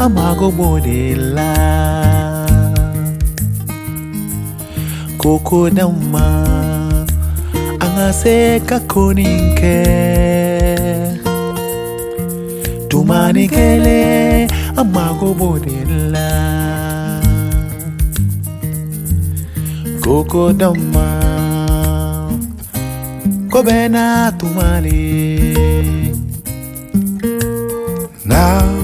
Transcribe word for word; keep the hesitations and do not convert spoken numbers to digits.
amago bodela koko damma angase kakoninke tumani kele amago bodela koko damma kobena tumani now